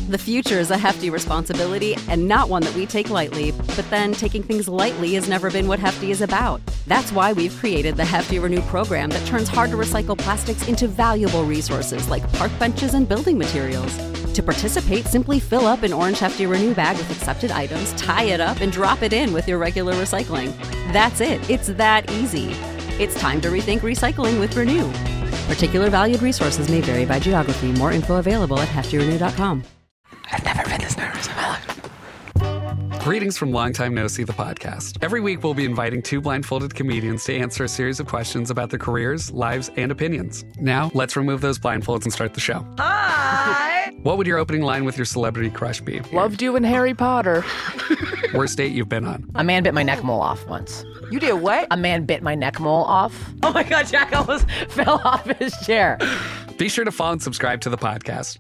The future is a hefty responsibility and not one that we take lightly, but then taking things lightly has never been what Hefty is about. That's why we've created the Hefty Renew program that turns hard-to-recycle plastics into valuable resources like park benches and building materials. To participate, simply fill up an orange Hefty Renew bag with accepted items, tie it up, and drop it in with your regular recycling. That's it. It's that easy. It's time to rethink recycling with Renew. Particular valued resources may vary by geography. More info available at heftyrenew.com. I've never been this nervous in my life. Greetings from Long Time No See, the podcast. Every week, we'll be inviting two blindfolded comedians to answer a series of questions about their careers, lives, and opinions. Now, let's remove those blindfolds and start the show. Hi! What would your opening line with your celebrity crush be? Loved you in Harry Potter. Worst date you've been on? A man bit my neck mole off once. You did what? A man bit my neck mole off. Oh my God, Jack almost fell off his chair. Be sure to follow and subscribe to the podcast.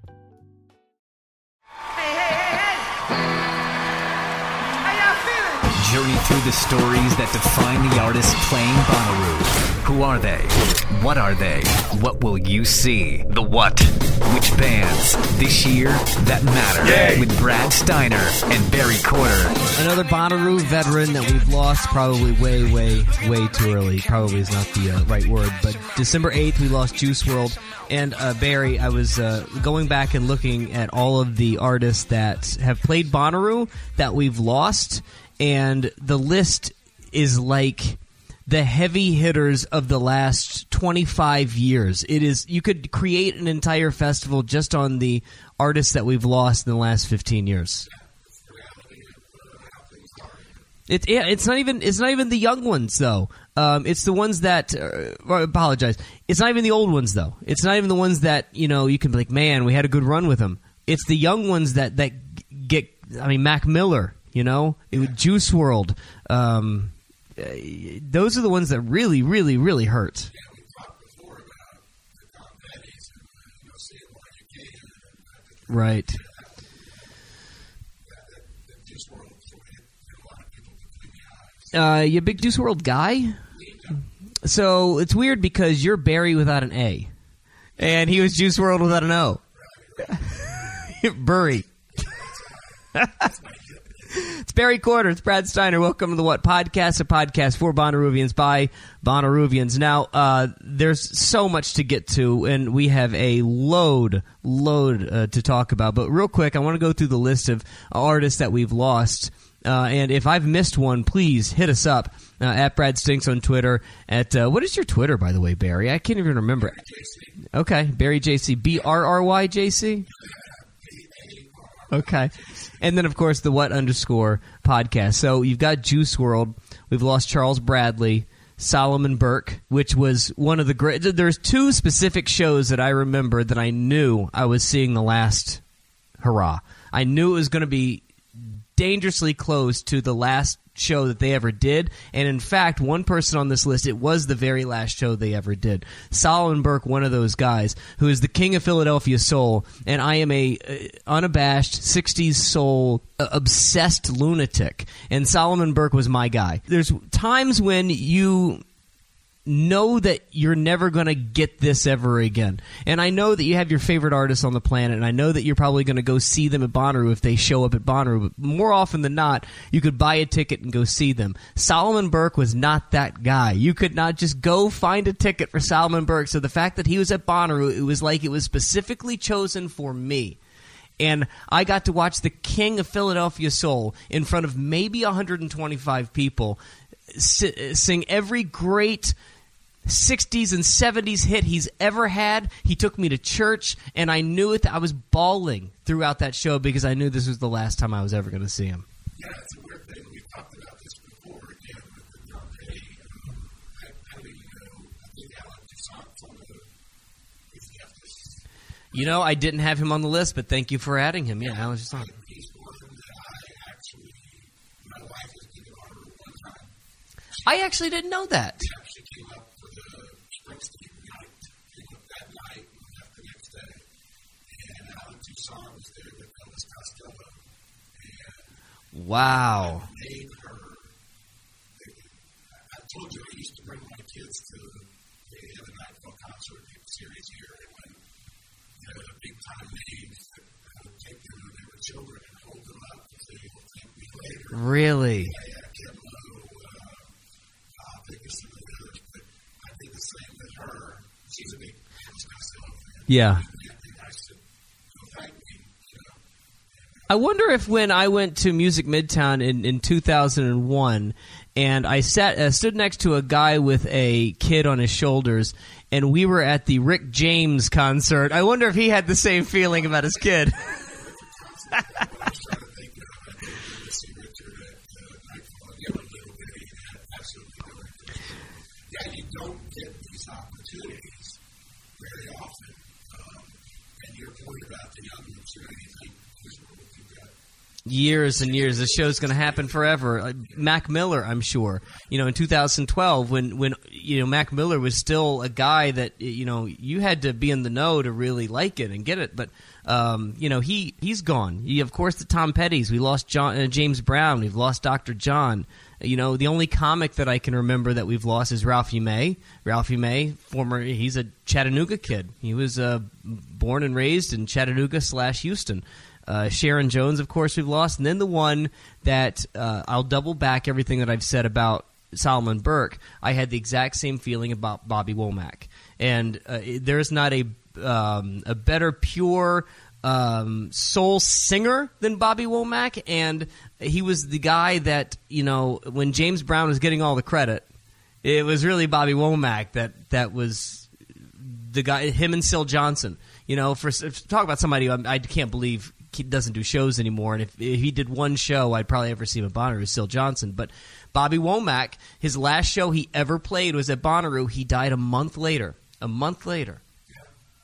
Journey through the stories that define the artist playing Bonnaroo. Who are they? What are they? What will you see? The what? Which bands? This year, that matter. Yay. With Brad Steiner and Barry Corder. Another Bonnaroo veteran that we've lost probably way too early. Probably is not the right word. But December 8th, we lost Juice WRLD. And Barry, I was going back and looking at all of the artists that have played Bonnaroo that we've lost. And the list is like the heavy hitters of the last 25 years. It is, you could create an entire festival just on the artists that we've lost in the last 15 years. It's not even the young ones though. It's the ones that I apologize. It's not even the old ones though. It's not even the ones that, you know, you can be like, man, we had a good run with them. It's the young ones that get. I mean, Mac Miller. You know, Juice WRLD. Those are the ones that really hurt. Right. You a big Juice WRLD guy? So it's weird because you're Barry without an A, and he was Juice WRLD without an O. Burry. It's Barry Corder. It's Brad Steiner. Welcome to the What Podcast, a podcast for Bonnaroovians by Bonnaroovians. Now, there's so much to get to, and we have a load to talk about. But real quick, I want to go through the list of artists that we've lost. And if I've missed one, please hit us up at Brad Stinks on Twitter. At what is your Twitter, by the way, Barry? I can't even remember. Okay, Barry JC. BRRY JC? Okay. And then, of course, the What_podcast. So you've got Juice WRLD. We've lost Charles Bradley, Solomon Burke, which was one of the great. There's two specific shows that I remember that I knew I was seeing the last hurrah. I knew it was going to be dangerously close to the last show that they ever did, and in fact, one person on this list, it was the very last show they ever did. Solomon Burke, one of those guys, who is the king of Philadelphia soul, and I am a unabashed 60s soul obsessed lunatic, and Solomon Burke was my guy. There's times when you know that you're never going to get this ever again. And I know that you have your favorite artists on the planet, and I know that you're probably going to go see them at Bonnaroo if they show up at Bonnaroo. But more often than not, you could buy a ticket and go see them. Solomon Burke was not that guy. You could not just go find a ticket for Solomon Burke. So the fact that he was at Bonnaroo, it was like it was specifically chosen for me. And I got to watch the king of Philadelphia soul in front of maybe 125 people sing every great 60s and 70s hit he's ever had. He took me to church, and I knew it. I was bawling throughout that show because I knew this was the last time I was ever going to see him. Yeah, it's a weird thing. We've talked about this before, again, with the Dante. I don't even know. I think Alan Toussaint's on the. You know, I didn't have him on the list, but thank you for adding him. Yeah, Alan Toussaint. He's one that I actually, my wife has been on her one time. I actually didn't know that. Yeah, she came up for the Springsteen night. Came up that night and left the next day. And Alan Toussaint was there with Elvis Costello. And wow. I made her. I told you I used to bring my kids to the other night for a concert series here. And when the big time names, I would take them to children and hold them up and say, "You'll thank me later." Really? Kim Lowe, I'll think of some of the others, but I did the same with her. She's a big myself. Yeah. And I said, "You'll thank me." I wonder if when I went to Music Midtown in 2001, and I stood next to a guy with a kid on his shoulders, and we were at the Rick James concert. I wonder if he had the same feeling about his kid. Yeah, you don't get these opportunities very often. And your point about the young ones, anything is what you got. Years and years. This show's going to happen forever. Mac Miller, I'm sure. In 2012, when Mac Miller was still a guy that you had to be in the know to really like it and get it. But he's gone. Of course, the Tom Petty's. We lost James Brown. We've lost Dr. John. The only comic that I can remember that we've lost is Ralphie May. Ralphie May, he's a Chattanooga kid. He was born and raised in Chattanooga/Houston. Sharon Jones, of course, we've lost. And then the one that I'll double back everything that I've said about Solomon Burke. I had the exact same feeling about Bobby Womack. And there's not a better pure soul singer than Bobby Womack. And he was the guy that, when James Brown was getting all the credit, it was really Bobby Womack that was the guy, him and Syl Johnson. For talk about somebody I can't believe he doesn't do shows anymore, and if he did one show, I'd probably ever see him at Bonnaroo, Syl Johnson. But Bobby Womack, his last show he ever played was at Bonnaroo. He died a month later. A month later. Yeah.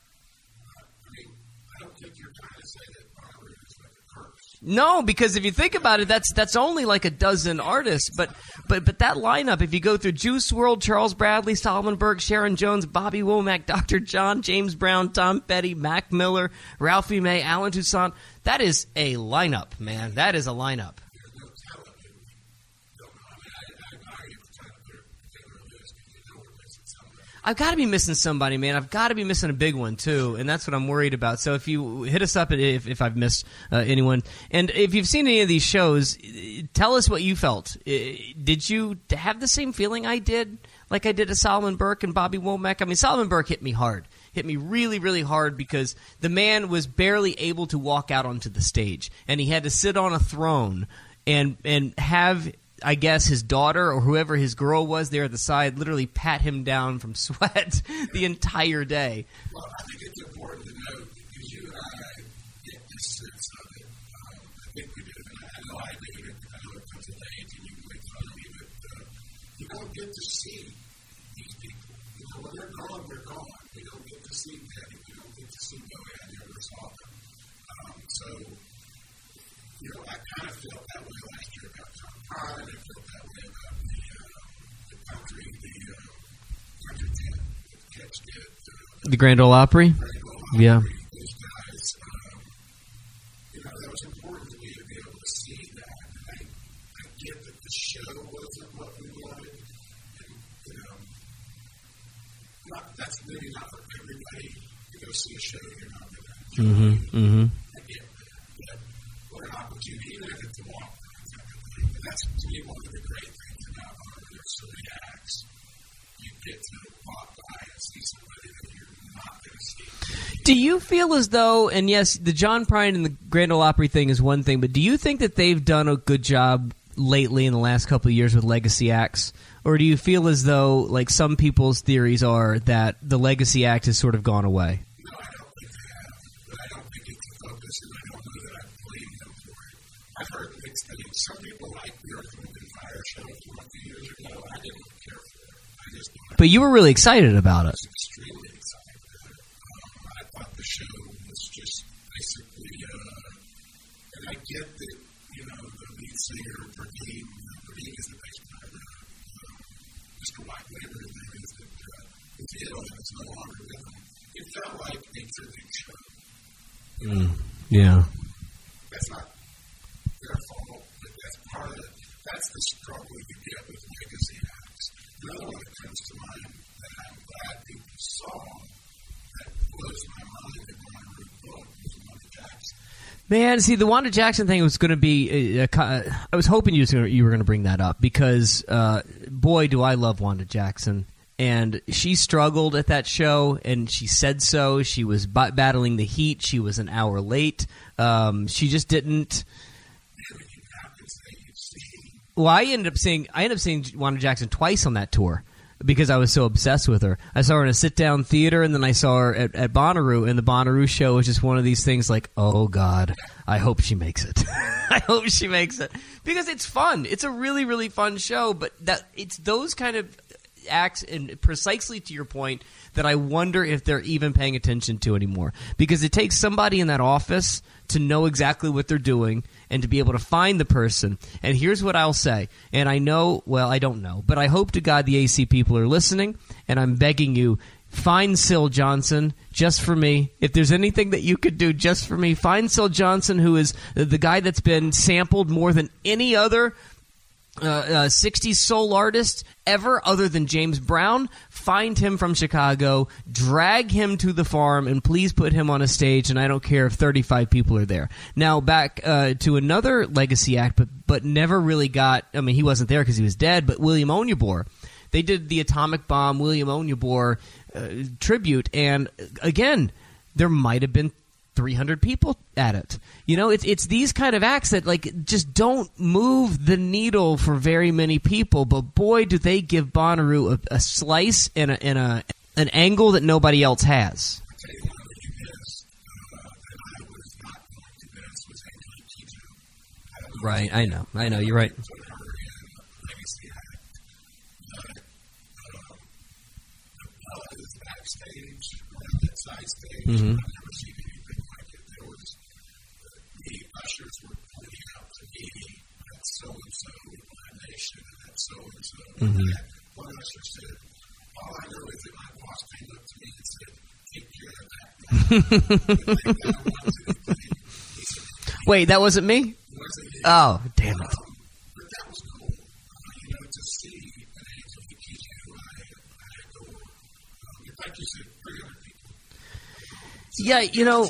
I don't think you're trying to say that Bonnaroo is like a curse. No, because if you think about it, that's only like a dozen artists. But that lineup, if you go through Juice WRLD, Charles Bradley, Solomon Burke, Sharon Jones, Bobby Womack, Dr. John, James Brown, Tom Petty, Mac Miller, Ralphie May, Alan Toussaint, that is a lineup, man. That is a lineup. There's no talent in me. I admire you for trying to put it together a list because you know we're missing somebody. I've got to be missing somebody, man. I've got to be missing a big one, too, and that's what I'm worried about. So if you hit us up if I've missed anyone. And if you've seen any of these shows, tell us what you felt. Did you have the same feeling I did, like I did to Solomon Burke and Bobby Womack? I mean, Solomon Burke hit me hard. Hit me really, really hard because the man was barely able to walk out onto the stage, and he had to sit on a throne and have, I guess, his daughter or whoever his girl was there at the side literally pat him down from sweat the entire day. Well, I think it's important to note because you and I get this sense of it. I think we do, and I know I do. I know it comes with age, and you can make fun of me, but you don't get to see these people. When they're gone, they're gone. We don't get to see Petty. We don't get to see Bowie. I never saw them. So, I kind of felt that way last year about Tom Prine. I felt that way about the country tent that Catch did. The Grand Ole Opry? Yeah. Those guys, that was important to me to be able to see that. And I get that the show wasn't what we wanted. And, that's maybe not for everybody to go see a show you're not going to enjoy. I get that. But what an opportunity, even if it's a walk. And that's, to me, one of the great things about Bonnaroo. There's so many acts. You get to walk by and see somebody that you're not going to see. Do you feel as though, and yes, the John Prine and the Grand Ole Opry thing is one thing, but do you think that they've done a good job lately in the last couple of years with legacy acts? Or do you feel as though, like some people's theories are, that the legacy act has sort of gone away? No, I don't think they have. But I don't think it's the focus, and I don't know that I blame them for it. I've heard mixed things. Some people like the Earth, Wind & Fire show from a few years ago. I didn't care for it. I just thought But you were really excited about it. I was extremely excited about it. I thought the show was just basically, and I get that, the lead singer, Verdine is the bass player. Mr. White, whatever his name is, it's ill and it's no longer with him. It felt like a tribute show. Yeah. That's not their fault, but that's part of it. That's the struggle you get with legacy acts. Another one that comes to mind that I'm glad people saw that blows my mind that Bonnaroo book was Mother Jackson. Man, see, the Wanda Jackson thing was going to be... I was hoping you were going to bring that up because, boy, do I love Wanda Jackson. And she struggled at that show, and she said so. She was battling the heat. She was an hour late. She just didn't... Well, I ended up seeing Wanda Jackson twice on that tour because I was so obsessed with her. I saw her in a sit-down theater, and then I saw her at Bonnaroo, and the Bonnaroo show was just one of these things like, oh, God, I hope she makes it. I hope she makes it. Because it's fun. It's a really, really fun show, but it's those kind of acts, and precisely to your point, that I wonder if they're even paying attention to anymore. Because it takes somebody in that office to know exactly what they're doing and to be able to find the person. And here's what I'll say. And I know, well, I don't know, but I hope to God the AC people are listening, and I'm begging you, find Syl Johnson just for me. If there's anything that you could do just for me, find Syl Johnson, who is the guy that's been sampled more than any other 60s soul artist ever other than James Brown. Find him from Chicago, drag him to the farm, and please put him on a stage, and I don't care if 35 people are there. Now, back to another legacy act, but never really got, I mean, he wasn't there because he was dead, but William Onyeabor. They did the Atomic Bomb William Onyeabor tribute, and again, there might have been 300 people at it. You know, it's these kind of acts that like just don't move the needle for very many people, but boy, do they give Bonnaroo a slice and an angle that nobody else has. Right, I know, you're right. Mm-hmm. Mm-hmm. Wait, that wasn't me? Oh, damn it. Yeah, you know...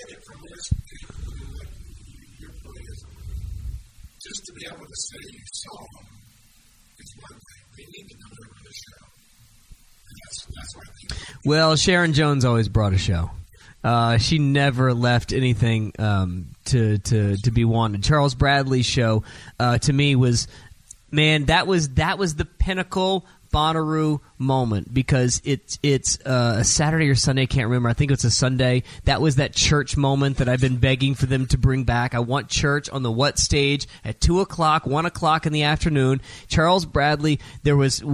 Just to be able to say you saw them is one thing. They need to deliver the show. And that's what I think. Well, Sharon Jones always brought a show. She never left anything to be wanted. Charles Bradley's show, to me, was, man, that was the pinnacle Bonnaroo moment, because it's a Saturday or Sunday, I can't remember. I think it's a Sunday. That was that church moment that I've been begging for them to bring back. I want church on the What stage at 2 o'clock, 1 o'clock in the afternoon. Charles Bradley, there was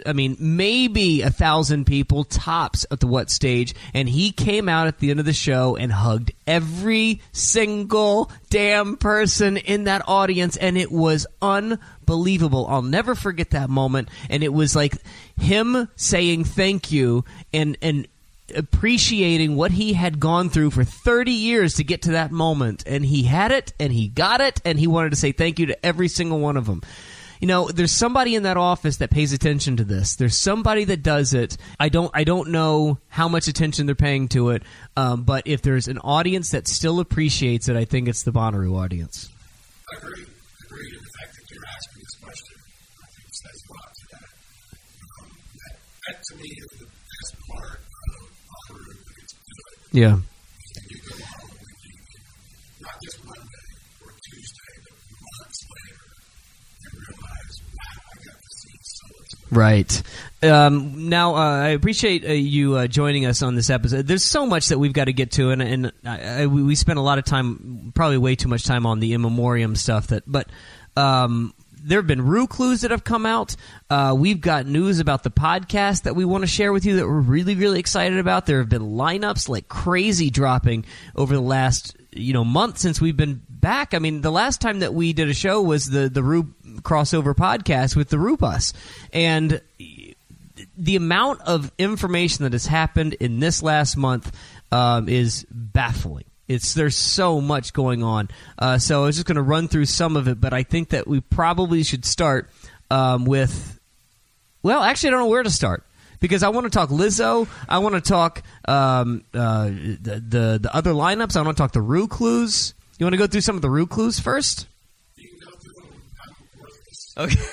maybe 1,000 people tops at the What stage, and he came out at the end of the show and hugged every single damn person in that audience, and it was unbelievable. I'll never forget that moment, and it was like him saying thank you and appreciating what he had gone through for 30 years to get to that moment, and he had it, and he got it, and he wanted to say thank you to every single one of them. You know, there's somebody in that office that pays attention to this. There's somebody that does it. I don't know how much attention they're paying to it, but if there's an audience that still appreciates it, I think it's the Bonnaroo audience. I agree. And the fact that you're asking this question, I think says a lot to that. That to me is the best part of Bonnaroo, that it's good. Yeah. And you go on with you, not just Monday or Tuesday, but months later, and realize, wow, I got to see so much. Right. Now, I appreciate you joining us on this episode. There's so much that we've got to get to, and we spent a lot of time, probably way too much time on the in memoriam stuff. But there have been Rue clues that have come out. We've got news about the podcast that we want to share with you that we're really, really excited about. There have been lineups like crazy dropping over the last month since we've been back. I mean, the last time that we did a show was the Rue crossover podcast with the Rue Bus, and the amount of information that has happened in this last month is baffling. There's so much going on. So I was just going to run through some of it, but I think that we probably should start with... Well, actually, I don't know where to start, because I want to talk Lizzo. I want to talk the other lineups. I want to talk the Rue clues. You want to go through some of the Rue clues first? You can go through them. I'm worthless. Okay.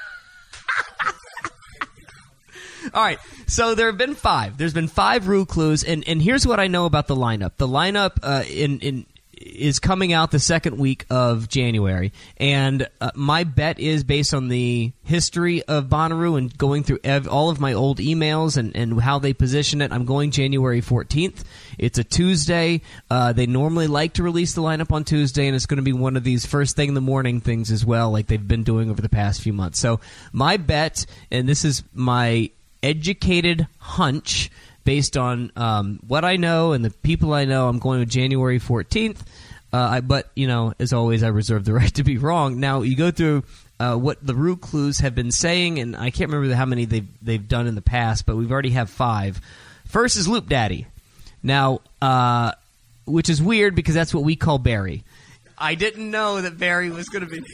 All right, so there have been 5. There's been 5 Rue clues, and here's what I know about the lineup. The lineup is coming out the second week of January, and my bet is based on the history of Bonnaroo and going through all of my old emails and how they position it. I'm going January 14th. It's a Tuesday. They normally like to release the lineup on Tuesday, and it's going to be one of these first thing in the morning things as well, like they've been doing over the past few months. So my bet, and this is my educated hunch based on what I know and the people I know, I'm going with January 14th. But, as always, I reserve the right to be wrong. Now, you go through what the Rue clues have been saying, and I can't remember how many they've done in the past, but we've already have 5. First is Loop Daddy. Now, which is weird because that's what we call Barry. I didn't know that Barry was going to be...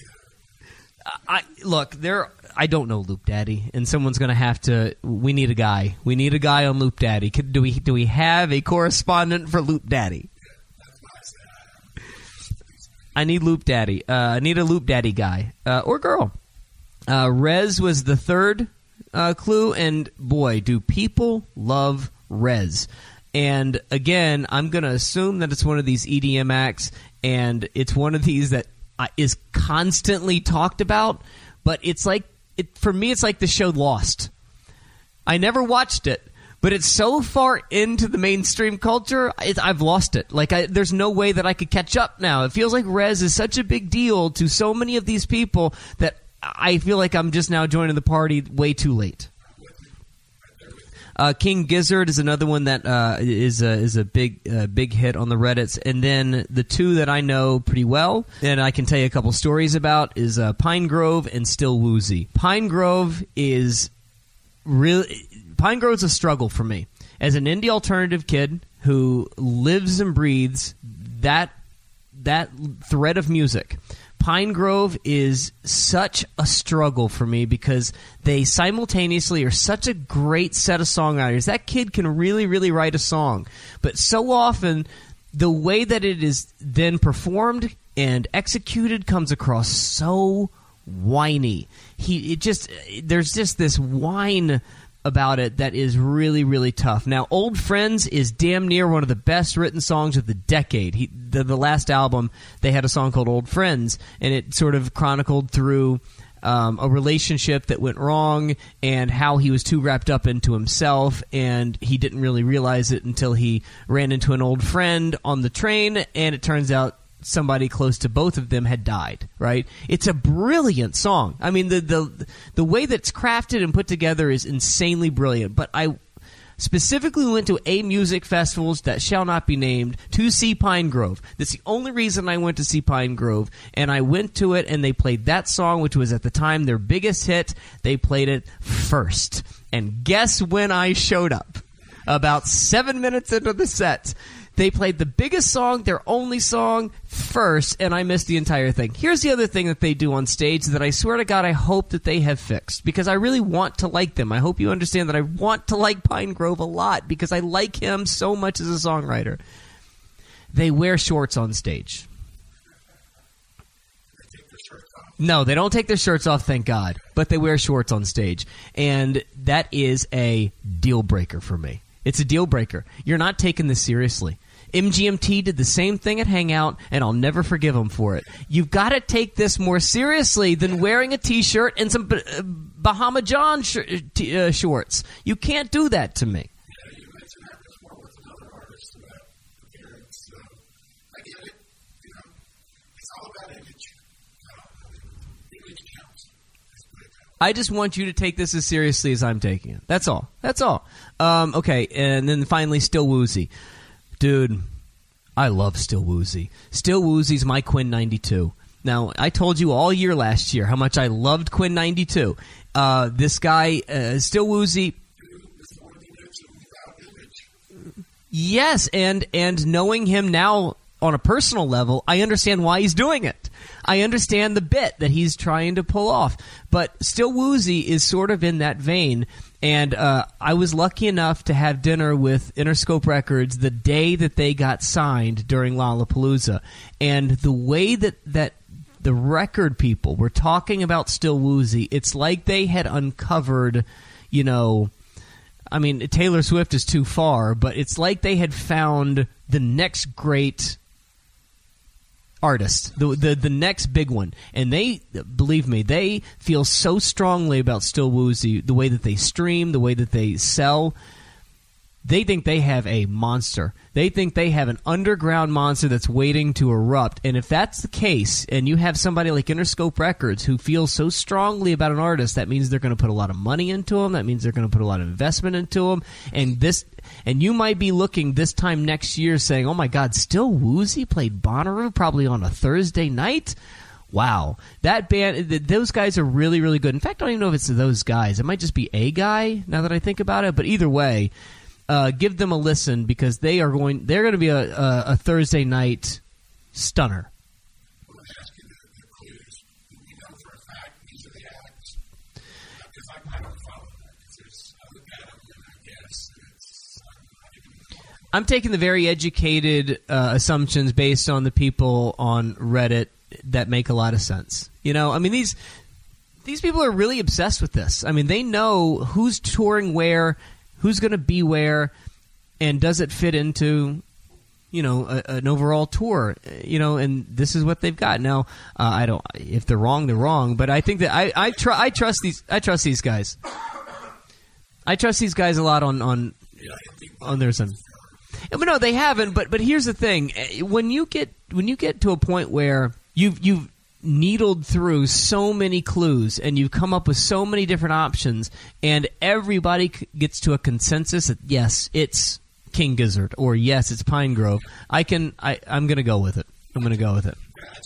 I don't know Loop Daddy, and someone's going to have to. We need a guy. We need a guy on Loop Daddy. Do we have a correspondent for Loop Daddy? I need Loop Daddy. I need a Loop Daddy guy or girl. Rez was the third clue, and boy, do people love Rez. And again, I'm going to assume that it's one of these EDM acts, and it's one of these that is constantly talked about, but it's like for me it's like the show Lost. I never watched it, but it's so far into the mainstream culture, I've lost it. There's no way that I could catch up now. It feels like Rez is such a big deal to so many of these people that I feel like I'm just now joining the party way too late. King Gizzard is another one that is a big hit on the Reddits, and then the 2 that I know pretty well, and I can tell you a couple stories about, is Pine Grove and Still Woozy. Pine Grove is a struggle for me as an indie alternative kid who lives and breathes that thread of music. Pine Grove is such a struggle for me because they simultaneously are such a great set of songwriters. That kid can really, really write a song. But so often, the way that it is then performed and executed comes across so whiny. There's just this whine about it that is really, really tough. Now, Old Friends is damn near one of the best written songs of the decade. The last album, they had a song called Old Friends, and it sort of chronicled through a relationship that went wrong and how he was too wrapped up into himself, and he didn't really realize it until he ran into an old friend on the train, and it turns out somebody close to both of them had died, right? It's a brilliant song. I mean, the way that it's crafted and put together is insanely brilliant. But I specifically went to a music festivals that shall not be named to see Pine Grove. That's the only reason I went to see Pine Grove. And I went to it, and they played that song, which was at the time their biggest hit. They played it first. And guess when I showed up? About 7 minutes into the set. They played the biggest song, their only song, first, and I missed the entire thing. Here's the other thing that they do on stage that I swear to God I hope that they have fixed, because I really want to like them. I hope you understand that I want to like Pine Grove a lot, because I like him so much as a songwriter. They wear shorts on stage. No, they don't take their shirts off, thank God, but they wear shorts on stage, and that is a deal breaker for me. It's a deal breaker. You're not taking this seriously. MGMT did the same thing at Hangout, and I'll never forgive them for it. You've got to take this more seriously than wearing a T-shirt and some Bahama John shorts. You can't do that to me. Yeah, you mentioned that before with another artist about appearance. I get it. It's all about image. Image counts. I just want you to take this as seriously as I'm taking it. That's all. That's all. Okay, and then finally, Still Woozy. Dude, I love Still Woozy. Still Woozy's my Quinn 92. Now, I told you all year last year how much I loved Quinn 92. This guy, Still Woozy... Yes, and knowing him now on a personal level, I understand why he's doing it. I understand the bit that he's trying to pull off. But Still Woozy is sort of in that vein. And I was lucky enough to have dinner with Interscope Records the day that they got signed during Lollapalooza. And the way that the record people were talking about Still Woozy, it's like they had uncovered, I mean, Taylor Swift is too far, but it's like they had found the next great artist, the next big one. And they, believe me, they feel so strongly about Still Woozy, the way that they stream, the way that they sell. They think they have a monster. They think they have an underground monster that's waiting to erupt. And if that's the case, and you have somebody like Interscope Records who feels so strongly about an artist, that means they're going to put a lot of money into them. That means they're going to put a lot of investment into them. And you might be looking this time next year saying, oh my God, Still Woozy played Bonnaroo probably on a Thursday night? Wow. That band, those guys are really, really good. In fact, I don't even know if it's those guys. It might just be a guy, now that I think about it. But either way, give them a listen, because they're going to be a Thursday night stunner. I'm taking the very educated assumptions based on the people on Reddit that make a lot of sense. I mean, these people are really obsessed with this. I mean, they know who's touring where, who's going to be where, and does it fit into, an overall tour, and this is what they've got. Now, if they're wrong, they're wrong, but I think that I trust these guys. I trust these guys a lot on their side. But no, they haven't. But here's the thing: when you get to a point where you've needled through so many clues and you've come up with so many different options, and everybody gets to a consensus that yes, it's King Gizzard, or yes, it's Pine Grove, I'm going to go with it. I'm going to go with it.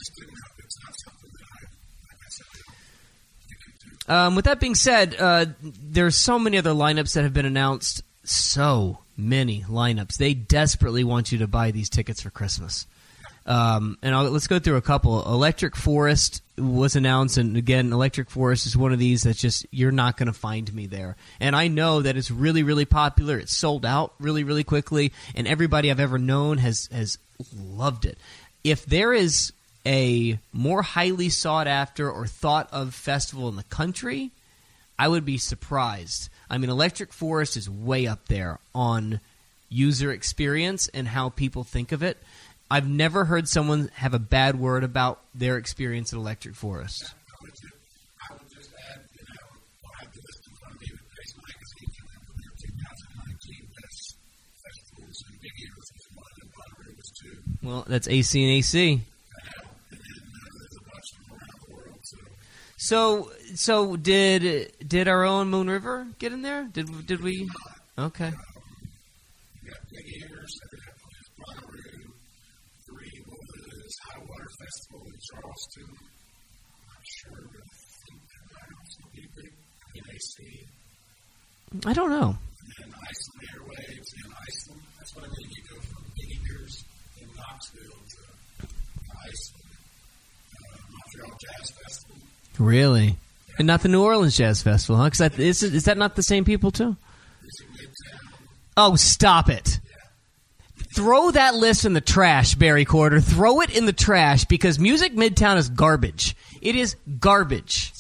With that being said, there's so many other lineups that have been announced. So many lineups. They desperately want you to buy these tickets for Christmas. Let's go through a couple. Electric Forest was announced, and again, Electric Forest is one of these that's just, you're not going to find me there. And I know that it's really, really popular. It's sold out really, really quickly, and everybody I've ever known has loved it. If there is a more highly sought after or thought of festival in the country, I would be surprised. I mean, Electric Forest is way up there on user experience and how people think of it. I've never heard someone have a bad word about their experience at Electric Forest. I would just add, I have the list in front of me that Pace Magazine came up with their 2019 best festivals, and Big Ears was one, and Bonnaroo was two. Well, that's AC and AC. And then there's a bunch from around the world. So did our own Moon River get in there? Did we? Okay. You got Big Ears, Bonnaroo. 3 was High Water Festival in Charleston. I'm not sure if that might also be big in AC. I don't know. And then Iceland Airwaves in Iceland. That's what I mean. You go from Big Ears in Knoxville to Iceland. Montreal Jazz Festival. Really? And not the New Orleans Jazz Festival, huh? Because is that not the same people, too? Oh, stop it. Yeah. Throw that list in the trash, Barry Corder. Throw it in the trash, because Music Midtown is garbage. It is garbage.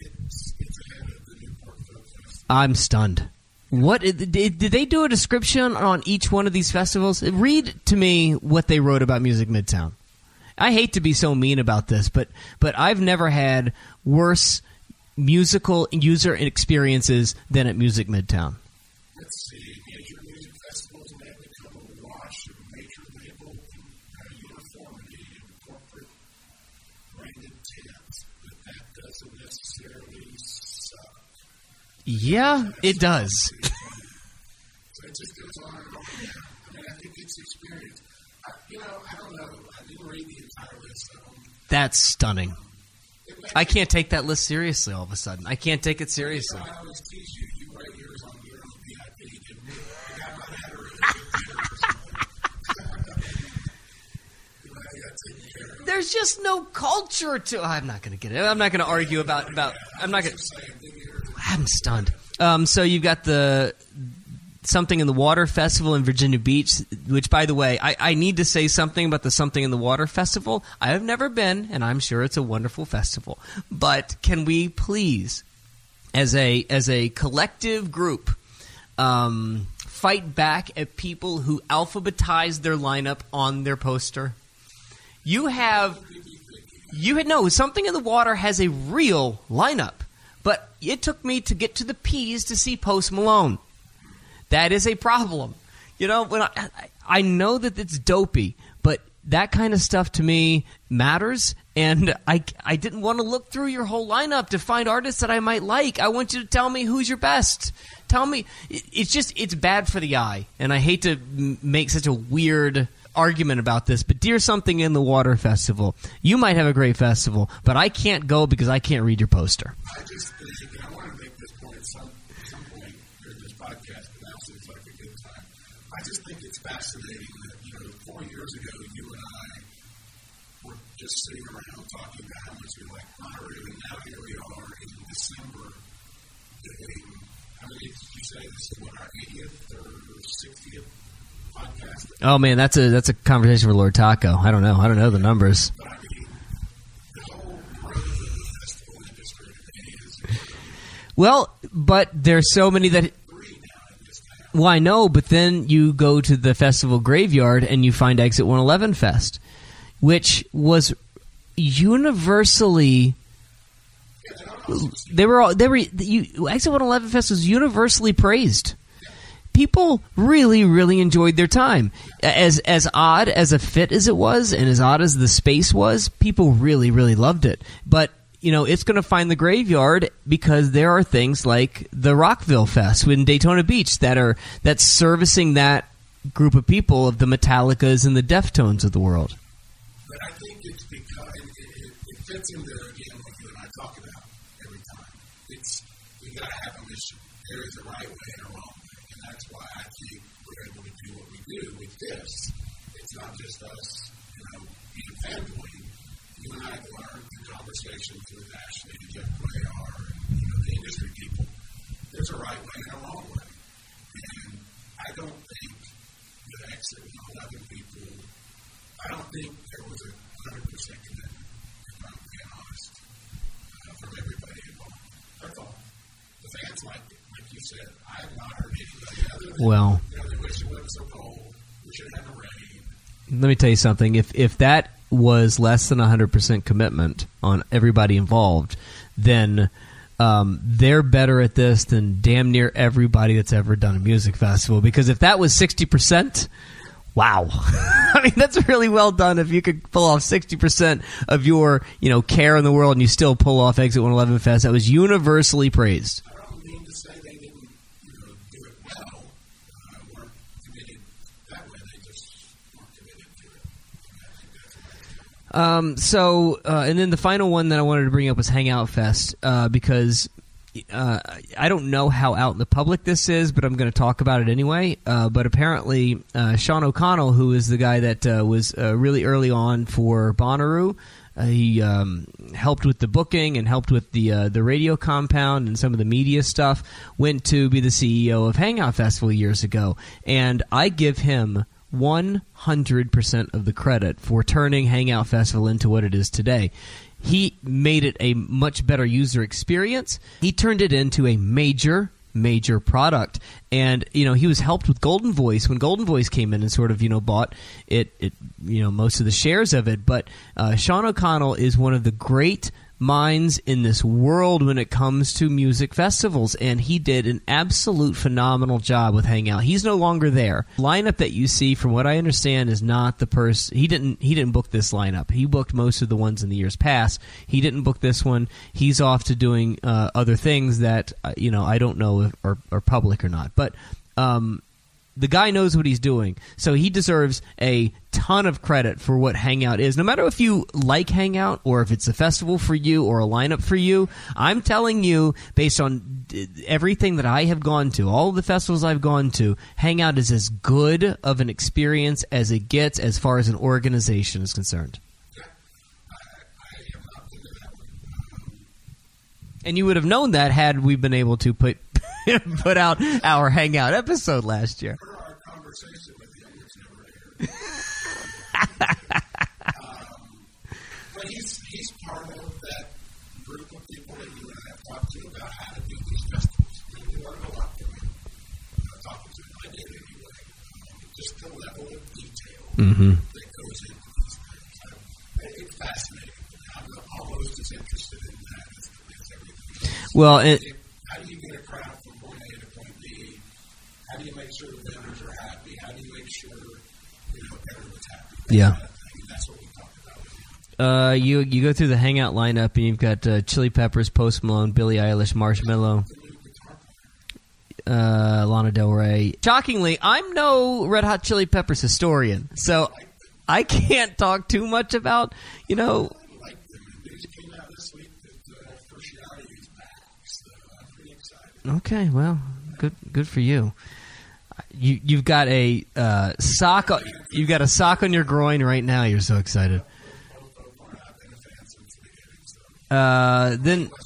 I'm stunned. What did they do a description on each one of these festivals? Read to me what they wrote about Music Midtown. I hate to be so mean about this, but I've never had worse musical user experiences than at Music Midtown. Let's see, major music festivals may have become a wash of major label uniformity and corporate branded tents, but that doesn't necessarily suck. Yeah, it does. So it just goes on and on. I mean, I think it's experience. I don't know. I didn't read the entire list of them. That's stunning. I can't take that list seriously all of a sudden. I can't take it seriously. I always tease you. You write yours on your own VIP, didn't you? I got mine at a really good There's just no culture to. I'm not going to get it. I'm not going to argue about. I'm not going to. I'm stunned. So you've got the Something in the Water Festival in Virginia Beach, which, by the way, I need to say something about the Something in the Water Festival. I have never been, and I'm sure it's a wonderful festival. But can we please, as a collective group, fight back at people who alphabetize their lineup on their poster? Something in the Water has a real lineup, but it took me to get to the P's to see Post Malone. That is a problem. When I know that it's dopey, but that kind of stuff to me matters, and I didn't want to look through your whole lineup to find artists that I might like. I want you to tell me who's your best. Tell me. It's bad for the eye, and I hate to make such a weird argument about this, but dear Something in the Water Festival, you might have a great festival, but I can't go because I can't read your poster. I just think, and I want to make this point at some point during this podcast, but now seems like a good time. I just think it's fascinating that, 4 years ago, you and I were just sitting around talking about how much we like Bonnaroo, and now here we are in December doing, how many did you say this is, our 80th or 60th podcast? Oh man, that's a conversation for Lord Taco. I don't know the numbers. But I mean, the whole growth of the festival industry is. Well, but there's so many that. Well, I know, but then you go to the festival graveyard and you find Exit 111 Fest, which was universally. Exit 111 Fest was universally praised. People really, really enjoyed their time. As odd as a fit as it was, and as odd as the space was, people really, really loved it. But, it's going to find the graveyard because there are things like the Rockville Fest in Daytona Beach that's servicing that group of people, of the Metallicas and the Deftones of the world. But I think it's because it fits into, again, what you and I talk about every time. We got to have a mission. There is a right way and a wrong way. And that's why I think we're able to do what we do with this. It's not just us, being fanboying. You and I have learned through conversations with Ashley and Jeff Cuellar and, the industry people. There's a right way and a wrong way. And I don't think the Exit 111 people, I don't think there was a 100% commitment, if I'm being honest, from everybody involved. That's all. The fans liked it. Like you said, I have not heard anybody other than, they wish it wasn't so cold. We should have a rain. Let me tell you something. If that was less than 100% commitment on everybody involved, then they're better at this than damn near everybody that's ever done a music festival. Because if that was 60%, wow. I mean, that's really well done if you could pull off 60% of your, care in the world and you still pull off Exit 111 Fest. That was universally praised. I don't mean to say they didn't, do it well. Weren't committed that way. They just weren't committed to it. I think that's and then the final one that I wanted to bring up was Hangout Fest, because I don't know how out in the public this is, but I'm going to talk about it anyway. But apparently, Sean O'Connell, who is the guy that was really early on for Bonnaroo, he helped with the booking and helped with the radio compound and some of the media stuff, went to be the CEO of Hangout Festival years ago. And I give him 100% of the credit for turning Hangout Festival into what it is today. He made it a much better user experience. He turned it into a major product. And, he was helped with Golden Voice when Golden Voice came in and sort of, bought it most of the shares of it. But Sean O'Connell is one of the great minds in this world when it comes to music festivals, and he did an absolute phenomenal job with Hangout. He's no longer there. Lineup that you see, from what I understand, is not the person. He didn't book this lineup. He booked most of the ones in the years past. He didn't book this one. He's off to doing other things that I don't know if are public or not. But the guy knows what he's doing, so he deserves a ton of credit for what Hangout is. No matter if you like Hangout or if it's a festival for you or a lineup for you, I'm telling you, based on everything that I have gone to, all of the festivals I've gone to, Hangout is as good of an experience as it gets as far as an organization is concerned. Yeah. And you would have known that had we been able to put out our Hangout episode last year. Our conversation with him was never aired. But he's part of that group of people that you and I have talked to about how to do these festivals. And we learn a lot from him. Talking to him, I did anyway. Just the level of detail that goes into these things. It's fascinating. I'm almost as interested in that as everything. Well, How do you get a crowd from point A to point B? How do you make sure the vendors are happy? How do you make sure everyone's happy? Yeah. That's what we talked about. You go through the Hangout lineup, and you've got Chili Peppers, Post Malone, Billie Eilish, Marshmello, Lana Del Rey. Shockingly, I'm no Red Hot Chili Peppers historian, so I can't talk too much about, Like them. News came out this week that Frusciante is back, so I'm pretty excited. Okay, well, good for you. You've got a sock. You've got a sock on your groin right now. You're so excited. Then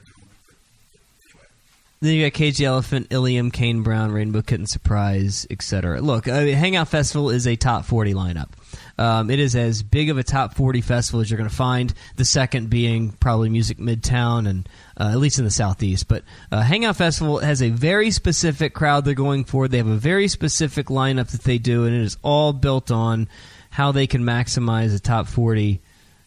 you got Cage the Elephant, Ilium, Kane Brown, Rainbow Kitten Surprise, etc. Look, Hangout Festival is a top 40 lineup. It is as big of a top 40 festival as you're going to find. The second being probably Music Midtown, and at least in the Southeast. But Hangout Festival has a very specific crowd they're going for. They have a very specific lineup that they do, and it is all built on how they can maximize a top 40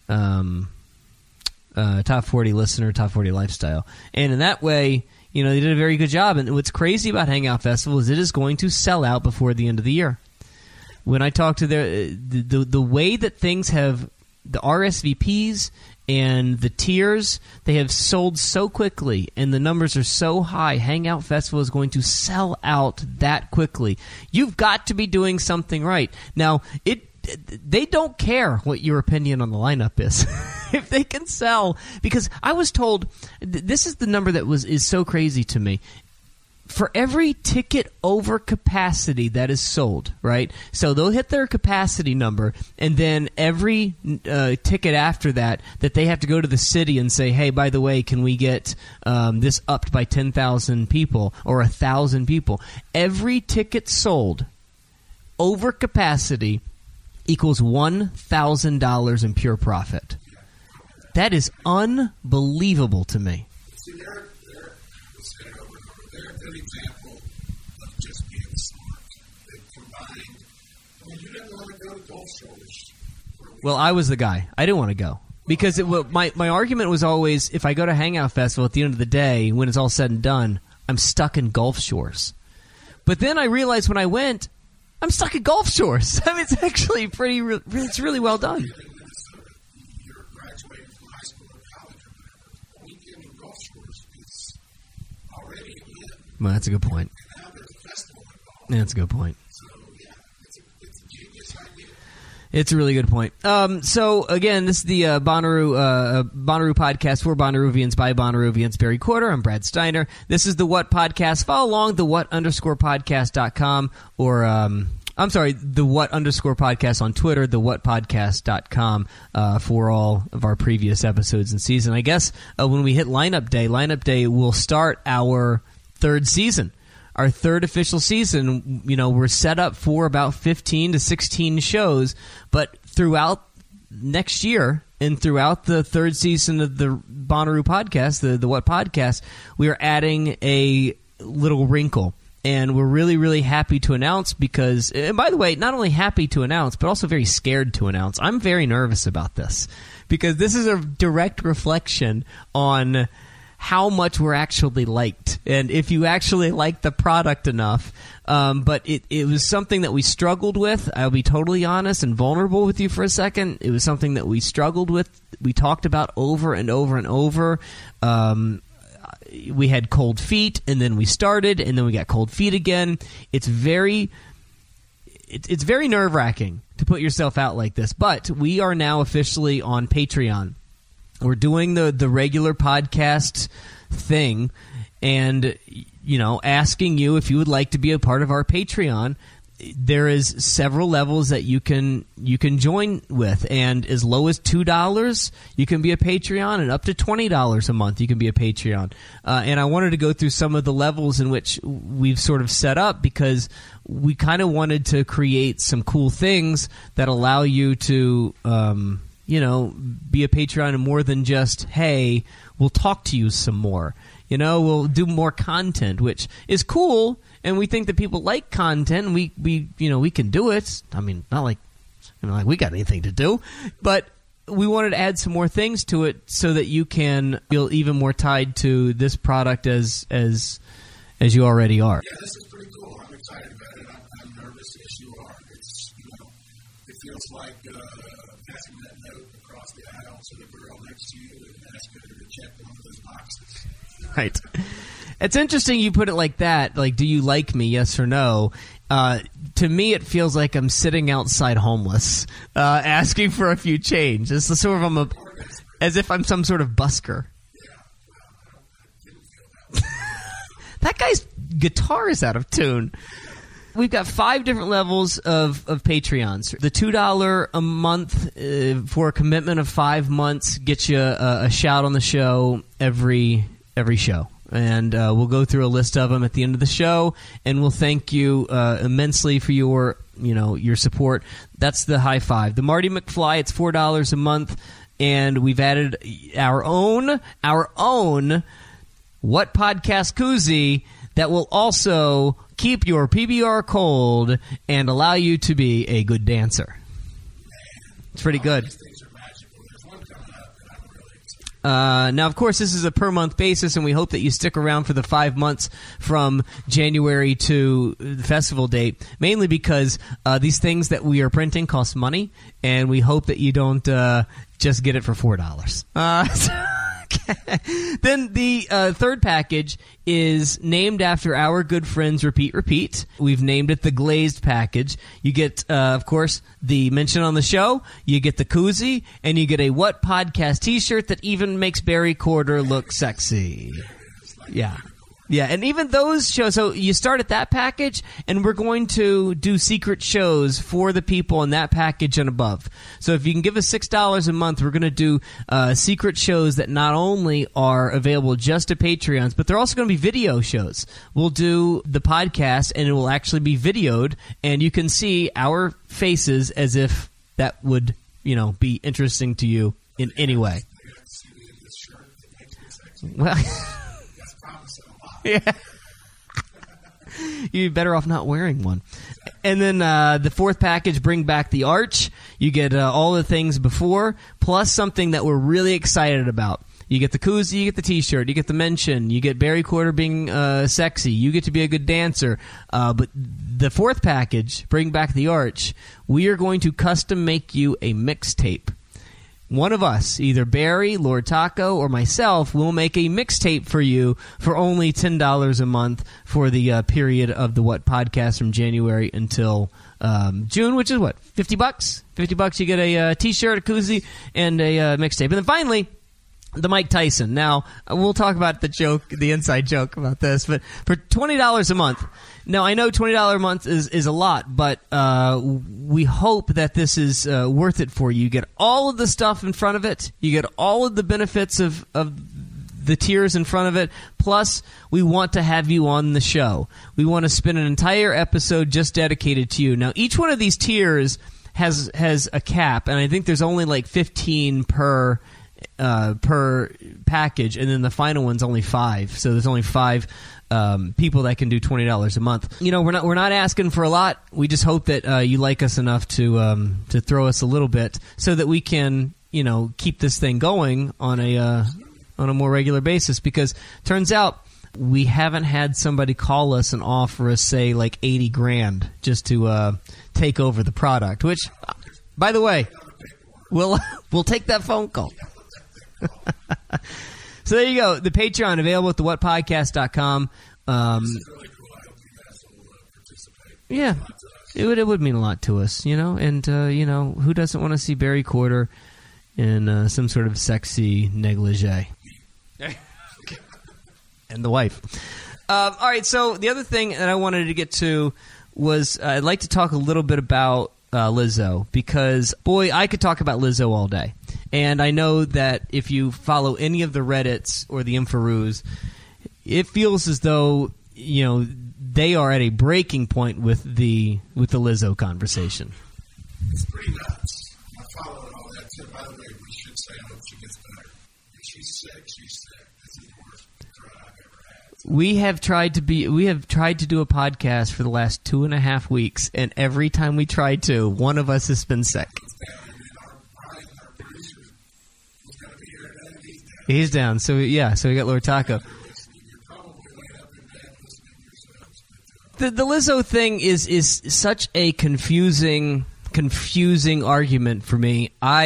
listener, top 40 lifestyle. And in that way, they did a very good job. And what's crazy about Hangout Festival is it is going to sell out before the end of the year. When I talk to the way that things have, the RSVPs and the tiers, they have sold so quickly, and the numbers are so high. Hangout Festival is going to sell out that quickly. You've got to be doing something right. Now, they don't care what your opinion on the lineup is. If they can sell, because I was told, this is the number that is so crazy to me. For every ticket over capacity that is sold, right? So they'll hit their capacity number, and then every ticket after that they have to go to the city and say, hey, by the way, can we get this upped by 10,000 people or 1,000 people? Every ticket sold over capacity equals $1,000 in pure profit. That is unbelievable to me. See, they're a good example of just being smart. They combined. You didn't want to go to Gulf Shores. Well, I was the guy. I didn't want to go. Because my argument was always, if I go to Hangout Festival at the end of the day, when it's all said and done, I'm stuck in Gulf Shores. But then I realized when I went, I'm stuck at Gulf Shores. I mean, it's actually it's really well done. You're graduating from high school or college or whatever. Weekend in Gulf Shores is already in. Well, that's a good point. And now there's a festival involved. Yeah, that's a good point. So, yeah, it's a genius idea. It's a really good point. So, again, this is the Bonnaroo podcast for Bonnaruvians by Bonnaruvians. Barry Quarter. I'm Brad Steiner. This is the What Podcast. Follow along the what_podcast.com or, the what_podcast on Twitter, the whatpodcast.com for all of our previous episodes and season. I guess when we hit lineup day will start our third season. Our third official season, we're set up for about 15 to 16 shows, but throughout next year and throughout the third season of the Bonnaroo podcast, the What Podcast, we are adding a little wrinkle. And we're really, really happy to announce because, and by the way, not only happy to announce, but also very scared to announce. I'm very nervous about this because this is a direct reflection on how much we're actually liked and if you actually like the product enough. But it was something that we struggled with. I'll be totally honest and vulnerable with you for a second. It was something that we struggled with. We talked about over and over and over. We had cold feet, and then we started, and then we got cold feet again. It's very nerve-wracking to put yourself out like this. But we are now officially on Patreon. We're doing the regular podcast thing and, asking you if you would like to be a part of our Patreon. there is several levels that you can join with, and as low as $2 you can be a Patreon, and up to $20 a month you can be a Patreon. And I wanted to go through some of the levels in which we've sort of set up, because we kind of wanted to create some cool things that allow you to be a Patreon, and more than just, hey, we'll talk to you some more. We'll do more content, which is cool, and we think that people like content. And we can do it. I mean, not like we got anything to do, but we wanted to add some more things to it so that you can feel even more tied to this product as you already are. Yeah, this is pretty cool. I'm excited about it. I'm nervous as you are. It feels like passing that note across the aisle to the girl next to you and asking her to check one of those boxes. Right. It's interesting you put it like that. Like, do you like me? Yes or no? To me, it feels like I'm sitting outside homeless, asking for a few change. It's sort of as if I'm some sort of busker. That guy's guitar is out of tune. We've got 5 different levels of Patreons. The $2 a month for a commitment of 5 months gets you a shout on the show every show. And we'll go through a list of them at the end of the show, and we'll thank you immensely for your support. That's the high 5. The Marty McFly, it's $4 a month, and we've added our own What Podcast Koozie that will also keep your PBR cold and allow you to be a good dancer. It's pretty good. Now, of course, this is a per-month basis, and we hope that you stick around for the 5 months from January to the festival date, mainly because these things that we are printing cost money, and we hope that you don't just get it for $4. Then the third package is named after our good friends Repeat. We've named it the Glazed package. You get, of course, the mention on the show, you get the koozie, and you get a What Podcast t-shirt that even makes Barry Corder look sexy. Yeah, and even those shows, so you start at that package, and we're going to do secret shows for the people in that package and above. So if you can give us $6 a month, we're going to do secret shows that not only are available just to Patreons, but they're also going to be video shows. We'll do the podcast, and it will actually be videoed, and you can see our faces as if that would, be interesting to you in any way. Well... Yeah. You're better off not wearing one. And then the fourth package, Bring Back the Arch. You get all the things before, plus something that we're really excited about. You get the koozie, you get the t-shirt, you get the mention, you get Barry Corder being sexy, you get to be a good dancer. But the fourth package, Bring Back the Arch, we are going to custom make you a mixtape. One of us, either Barry, Lord Taco, or myself, will make a mixtape for you for only $10 a month for the period of the What Podcast from January until June, which is what, $50? $50 you get a t-shirt, a koozie, and a mixtape. And then finally, the Mike Tyson. Now, we'll talk about the inside joke about this, but for $20 a month. Now, I know $20 a month is a lot, but we hope that this is worth it for you. You get all of the stuff in front of it. You get all of the benefits of the tiers in front of it. Plus, we want to have you on the show. We want to spend an entire episode just dedicated to you. Now, each one of these tiers has a cap, and I think there's only like 15 per package, and then the final one's only 5. So there's only 5 people that can do $20 a month. We're not asking for a lot. We just hope that you like us enough to throw us a little bit so that we can keep this thing going on a more regular basis. Because turns out we haven't had somebody call us and offer us, say, like $80,000 just to take over the product. Which, by the way, we'll take that phone call. So there you go. The Patreon available at thewhatpodcast.com. Yeah, it would mean a lot to us, and who doesn't want to see Barry Corder in some sort of sexy negligee? And the wife. All right, so the other thing that I wanted to get to was I'd like to talk a little bit about Lizzo, because, boy, I could talk about Lizzo all day. And I know that if you follow any of the Reddits or the Inforoos, it feels as though, you know, they are at a breaking point with the Lizzo conversation. It's pretty nuts. I follow all that too. By the way, we should say I hope she gets better. If she's sick, she's sick. This is the worst threat I've ever had. We have tried to do a podcast for the last 2.5 weeks, and every time we try to, one of us has been sick. Our producer was going to be here today, and he's down. He's down. So we got Lord Taco. You're probably laid up in bed listening yourselves. But, The Lizzo thing is such a confusing argument for me.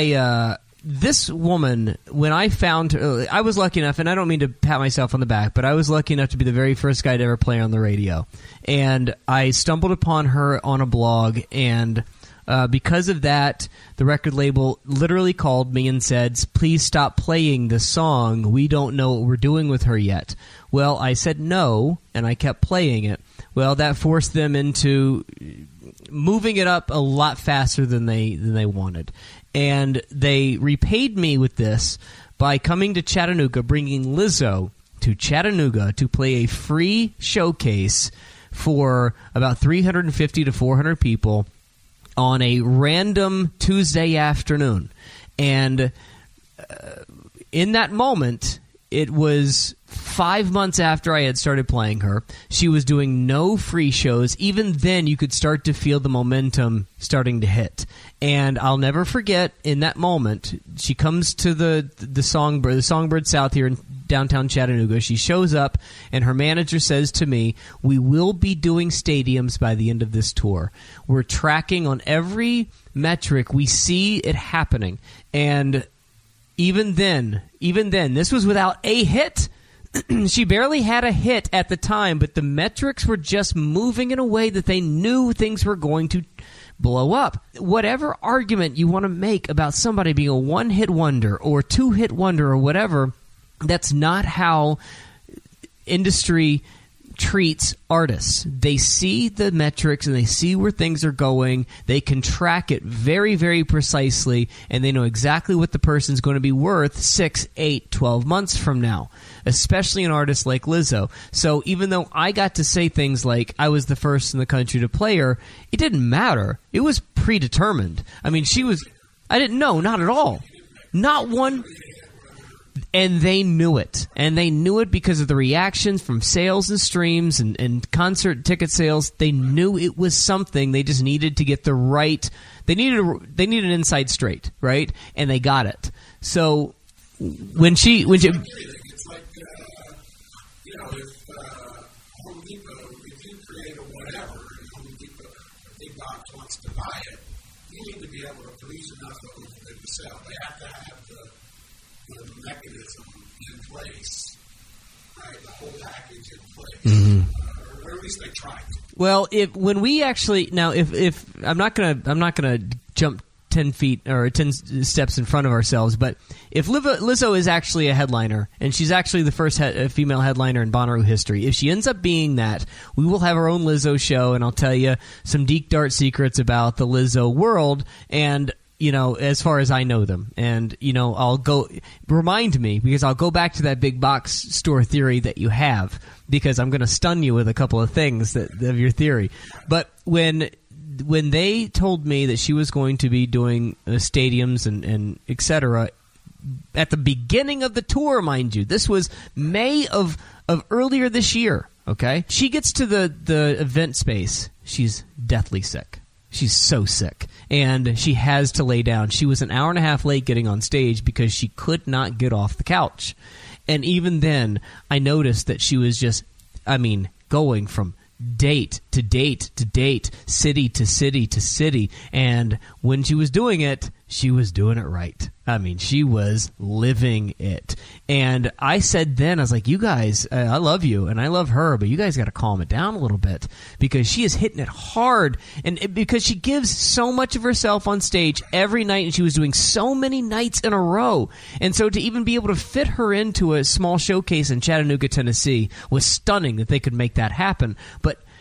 This woman, when I found her, I was lucky enough, and I don't mean to pat myself on the back, but I was lucky enough to be the very first guy to ever play on the radio. And I stumbled upon her on a blog, and because of that, the record label literally called me and said, please stop playing this song. We don't know what we're doing with her yet. Well, I said no, and I kept playing it. Well, that forced them into moving it up a lot faster than they wanted. And they repaid me with this by coming to Chattanooga, bringing Lizzo to Chattanooga to play a free showcase for about 350 to 400 people on a random Tuesday afternoon. And in that moment, it was 5 months after I had started playing her. She was doing no free shows. Even then, you could start to feel the momentum starting to hit. And I'll never forget, in that moment, she comes to the Songbird South here in downtown Chattanooga. She shows up, and her manager says to me, we will be doing stadiums by the end of this tour. We're tracking on every metric. We see it happening. And even then, this was without a hit. She barely had a hit at the time, but the metrics were just moving in a way that they knew things were going to blow up. Whatever argument you want to make about somebody being a one-hit wonder or two-hit wonder or whatever, that's not how industry treats artists. They see the metrics and they see where things are going. They can track it very, very precisely, and they know exactly what the person's going to be worth 6, 8, 12 months from now, especially an artist like Lizzo. So even though I got to say things like I was the first in the country to play her, it didn't matter. It was predetermined. I mean, I didn't know, not at all. Not one. And they knew it. And they knew it because of the reactions from sales and streams and concert ticket sales. They knew it was something. They just needed to get the right... They needed an inside straight, right? And they got it. So when she it's like, you know, if Home Depot, if you create a whatever, and Home Depot, a big box wants to buy it, you need to be able to produce enough of them for them to sell. They have to have the mechanism in place, right? The whole package in place, or at least they try to. Well, if I'm not gonna jump 10 feet or 10 steps in front of ourselves, but if Lizzo is actually a headliner, and she's actually the first female headliner in Bonnaroo history, if she ends up being that, we will have our own Lizzo show, and I'll tell you some deep dark secrets about the Lizzo world, and you know, as far as I know them. And, you know, remind me, because I'll go back to that big box store theory that you have, because I'm going to stun you with a couple of things of your theory. But when they told me that she was going to be doing stadiums and et cetera, at the beginning of the tour, mind you, this was May of earlier this year, okay? She gets to the event space. She's deathly sick. She's so sick, and she has to lay down. She was an hour and a half late getting on stage because she could not get off the couch. And even then, I noticed that she was just, going from date to date to date, city to city to city. And when she was doing it, she was doing it right. She was living it. And I said then, I was like, you guys, I love you and I love her, but you guys got to calm it down a little bit, because she is hitting it hard. And because she gives so much of herself on stage every night, and she was doing so many nights in a row. And so to even be able to fit her into a small showcase in Chattanooga, Tennessee was stunning that they could make that happen. But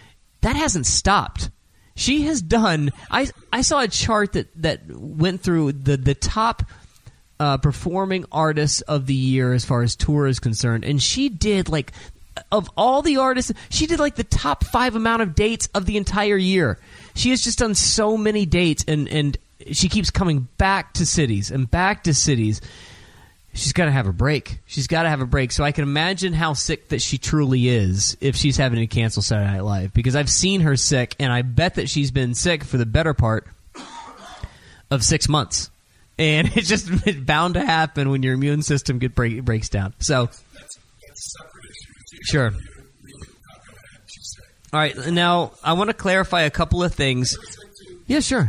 that hasn't stopped. She has done. I saw a chart that went through the top performing artists of the year as far as tour is concerned, and she did like, of all the artists, she did like the top 5 amount of dates of the entire year. She has just done so many dates, and she keeps coming back to cities and back to cities. She's got to have a break. She's got to have a break. So I can imagine how sick that she truly is if she's having to cancel Saturday Night Live, because I've seen her sick, and I bet that she's been sick for the better part of 6 months. And it's just bound to happen when your immune system breaks down. So, that's separate issue. Sure. All right. Now, I want to clarify a couple of things. Yeah, sure.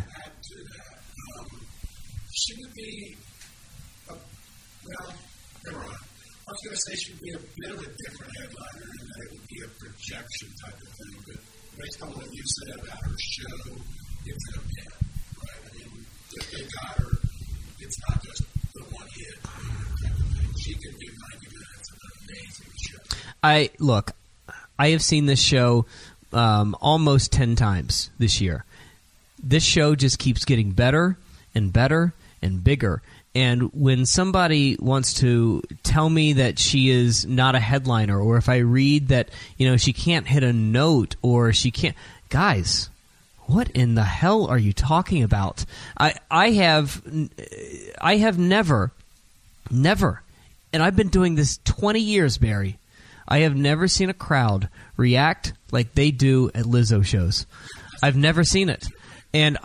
She would be, well, never mind. I was going to say she would be a bit of a different headliner, and that it would be a projection type of thing. But based on what you said about her show, it's an event, right? I mean, if they got her, it's not just the one hit. She can do 90 minutes of an amazing show. I have seen this show almost 10 times this year. This show just keeps getting better and better and bigger. And when somebody wants to tell me that she is not a headliner, or if I read that, she can't hit a note, or she can't, guys, what in the hell are you talking about? I have never, and I've been doing this 20 years, Barry. I have never seen a crowd react like they do at Lizzo shows. I've never seen it, and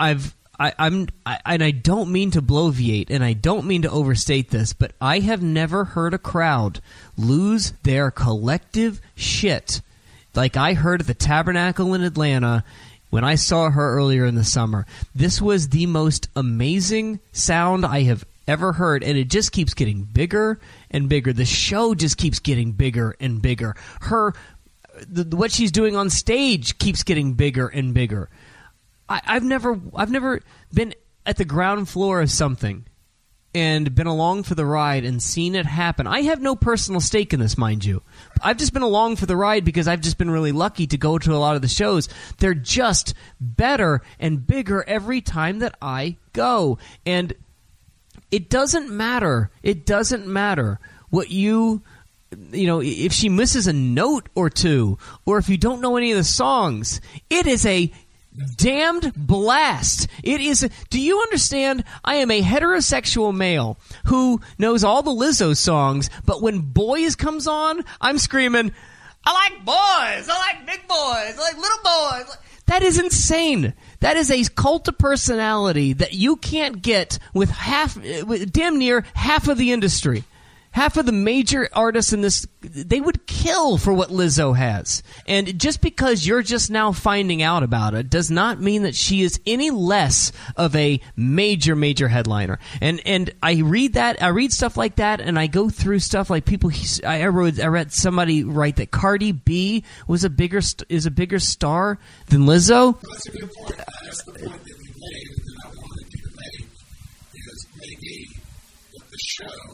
I don't mean to bloviate, and I don't mean to overstate this, but I have never heard a crowd lose their collective shit like I heard at the Tabernacle in Atlanta when I saw her earlier in the summer. This was the most amazing sound I have ever heard, and it just keeps getting bigger and bigger. The show just keeps getting bigger and bigger. What she's doing on stage keeps getting bigger and bigger. I've never been at the ground floor of something and been along for the ride and seen it happen. I have no personal stake in this, mind you. I've just been along for the ride because I've just been really lucky to go to a lot of the shows. They're just better and bigger every time that I go. And it doesn't matter. It doesn't matter what if she misses a note or two, or if you don't know any of the songs. It is a damned blast. It is. Do you understand? I am a heterosexual male who knows all the Lizzo songs, but when Boys comes on, I'm screaming, I like boys, I like big boys, I like little boys. That is insane. That is a cult of personality that you can't get with damn near half of the industry. Half of the major artists in this, they would kill for what Lizzo has. And just because you're just now finding out about it does not mean that she is any less of a major, major headliner. And I read stuff like that, and I go through stuff like people. I read somebody write that Cardi B is a bigger star than Lizzo. That's a good point. That's the point that you made, that I wanted you to make, is maybe with the show,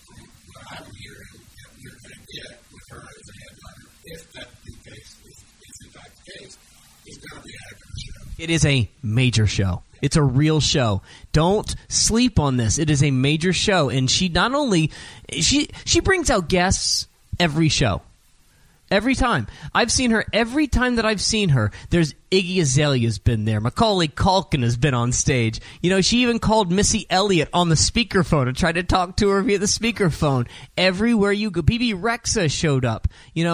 I'm hearing you're going to get with her as a headliner, if that's the case, if in fact the case, is going to be a heck of a show. It is a major show. It's a real show. Don't sleep on this. It is a major show, and she not only she brings out guests every show. Every time. I've seen her, every time that I've seen her, there's Iggy Azalea's been there. Macaulay Culkin has been on stage. She even called Missy Elliott on the speakerphone and tried to talk to her via the speakerphone. Everywhere you go. BB Rexa showed up.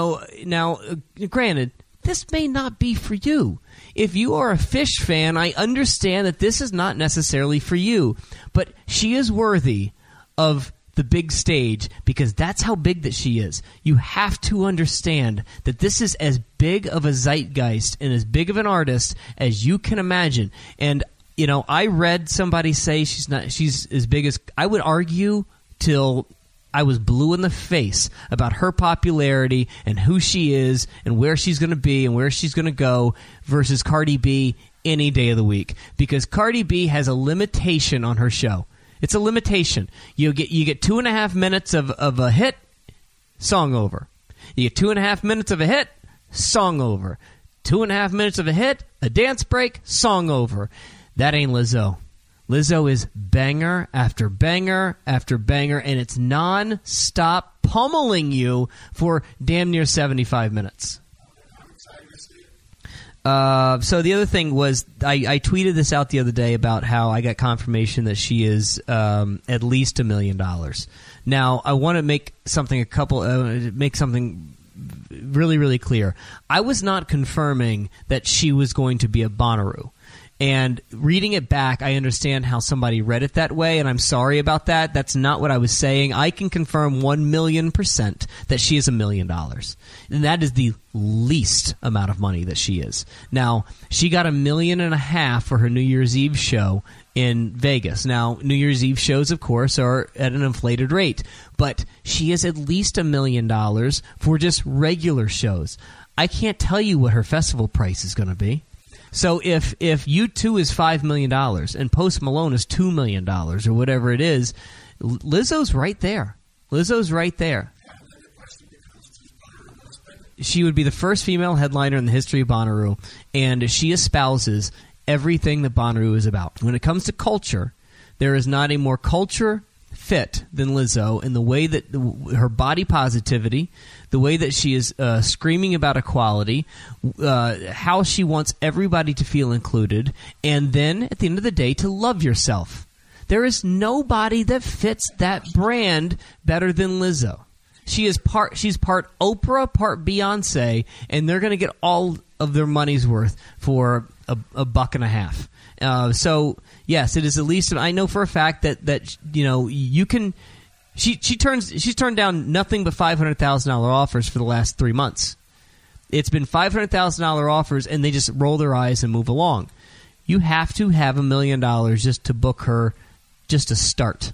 Now, granted, this may not be for you. If you are a Fish fan, I understand that this is not necessarily for you. But she is worthy of the big stage, because that's how big that she is. You have to understand that this is as big of a zeitgeist and as big of an artist as you can imagine. And I read somebody say she's as big as, I would argue till I was blue in the face about her popularity and who she is and where she's going to be and where she's going to go versus Cardi B any day of the week, because Cardi B has a limitation on her show. It's a limitation. You get 2.5 minutes of a hit, song over. You get 2.5 minutes of a hit, song over. 2.5 minutes of a hit, a dance break, song over. That ain't Lizzo. Lizzo is banger after banger after banger, and it's non-stop pummeling you for damn near 75 minutes. So the other thing was, I tweeted this out the other day about how I got confirmation that she is at least $1 million. Now, I want to make something really, really clear. I was not confirming that she was going to be a Bonnaroo. And reading it back, I understand how somebody read it that way, and I'm sorry about that. That's not what I was saying. I can confirm 1,000,000% that she is $1 million. And that is the least amount of money that she is. Now, she got $1.5 million for her New Year's Eve show in Vegas. Now, New Year's Eve shows, of course, are at an inflated rate. But she is at least $1 million for just regular shows. I can't tell you what her festival price is going to be. So if U2 is $5 million and Post Malone is $2 million or whatever it is, Lizzo's right there. Lizzo's right there. She would be the first female headliner in the history of Bonnaroo, and she espouses everything that Bonnaroo is about. When it comes to culture, there is not a more culture fit than Lizzo in the way that her body positivity, the way that she is screaming about equality, how she wants everybody to feel included, and then at the end of the day to love yourself. There is nobody that fits that brand better than Lizzo. She's part Oprah, part Beyonce, and they're going to get all of their money's worth for $1.50. So yes, it is at least. I know for a fact that you know you can. She's turned down nothing but $500,000 offers for the last 3 months. It's been $500,000 offers, and they just roll their eyes and move along. You have to have $1 million just to book her, just to start.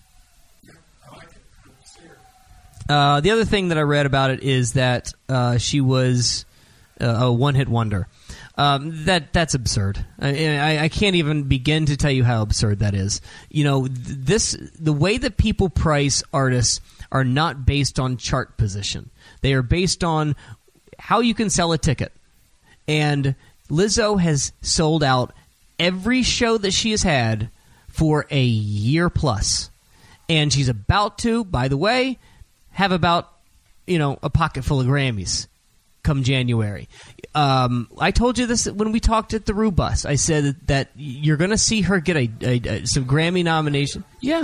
The other thing that I read about it is that she was a one-hit wonder. That's absurd. I can't even begin to tell you how absurd that is. You know, the way that people price artists are not based on chart position. They are based on how you can sell a ticket. And Lizzo has sold out every show that she has had for a year plus. And she's about to, by the way, have about, a pocket full of Grammys come January. I told you this when we talked at the Rue Bus. I said that you're going to see her get some Grammy nomination.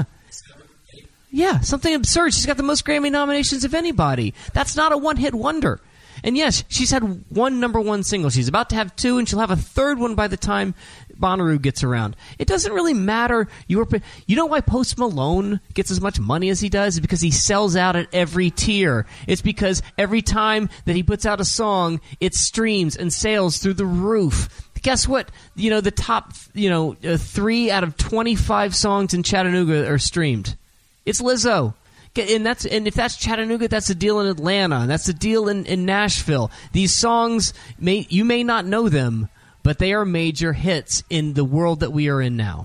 Yeah, something absurd. She's got the most Grammy nominations of anybody. That's not a one-hit wonder. And yes, she's had one number one single. She's about to have two, and she'll have a third one by the time Bonnaroo gets around. It doesn't really matter. You know why Post Malone gets as much money as he does? It's because he sells out at every tier. It's because every time that he puts out a song, it streams and sales through the roof. Guess what? The top 3 out of 25 songs in Chattanooga are streamed. It's Lizzo. And if that's Chattanooga, that's a deal in Atlanta, and that's a deal in Nashville. These songs, you may not know them, but they are major hits in the world that we are in now.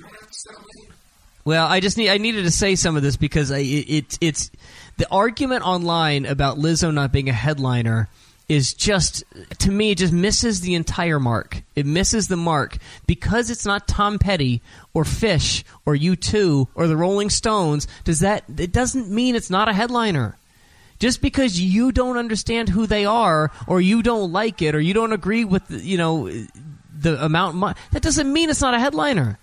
Well, I needed to say some of this because it's the argument online about Lizzo not being a headliner is just, to me, it just misses the entire mark. It misses the mark because it's not Tom Petty or Fish or U2 or the Rolling Stones. It doesn't mean it's not a headliner. Just because you don't understand who they are, or you don't like it, or you don't agree with the amount of money, that doesn't mean it's not a headliner.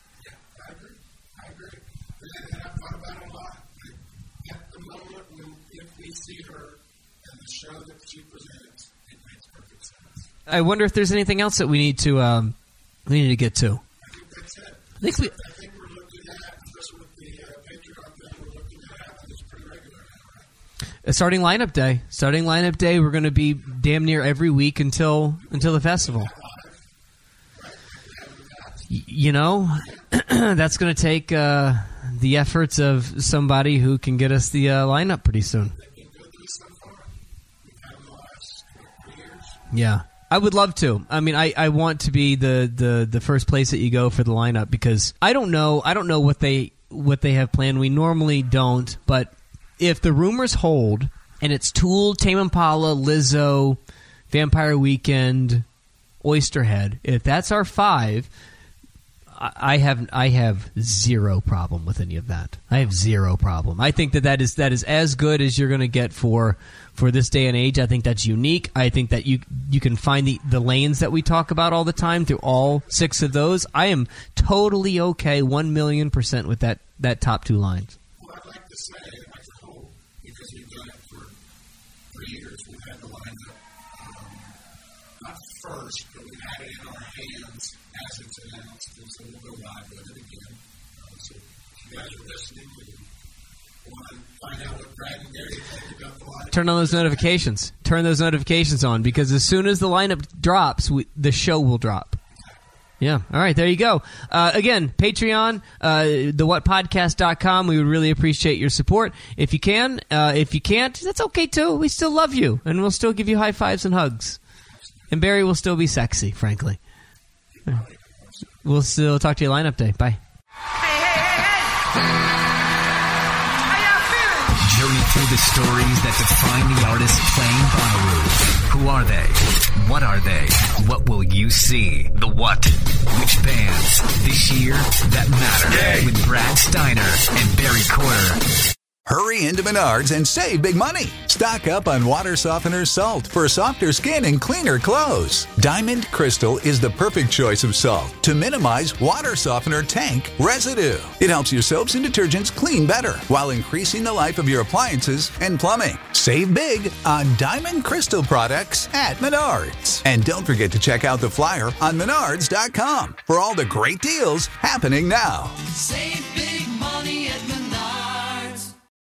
I agree. And I've thought about it a lot. At the moment, if we see her and the show that she presents, it makes perfect sense. I wonder if there's anything else that we need to get to. I think that's it. I think we're looking at, especially with the Patreon thing, we're looking at this pretty regular now, right? Starting lineup day, we're going to be damn near every week until the festival. That's going to take the efforts of somebody who can get us the lineup pretty soon. Yeah, I would love to. I mean, I want to be the first place that you go for the lineup because I don't know what they have planned. We normally don't, but if the rumors hold and it's Tool, Tame Impala, Lizzo, Vampire Weekend, Oysterhead. If that's our 5, I have zero problem with any of that. I have zero problem. I think that is as good as you're going to get for this day and age. I think that's unique. I think that you can find the lanes that we talk about all the time through all 6 of those. I am totally okay 1,000,000% with that top 2 lines. Well, I'd like to say, I'd like to hope, because we've done it for years, we've had the lineup not first, but we've had it in our hands as it's announced, and so we'll go live with it again. So if you guys are listening and want to find out what Brad and Gary think about the lineup, turn on those notifications. Turn those notifications on, because as soon as the lineup drops, the show will drop. Yeah. All right. There you go. Again, Patreon, thewhatpodcast.com. We would really appreciate your support. If you can, if you can't, that's okay too. We still love you, and we'll still give you high fives and hugs. And Barry will still be sexy, frankly. We'll still talk to you lineup day. Bye. Journey through the stories that define the artists playing Bonnaroo. Who are they? What are they? What will you see? The what? Which bands this year that matter? With Brad Steiner and Barry Corder. Hurry into Menards and save big money. Stock up on water softener salt for softer skin and cleaner clothes. Diamond Crystal is the perfect choice of salt to minimize water softener tank residue. It helps your soaps and detergents clean better while increasing the life of your appliances and plumbing. Save big on Diamond Crystal products at Menards. And don't forget to check out the flyer on Menards.com for all the great deals happening now. Save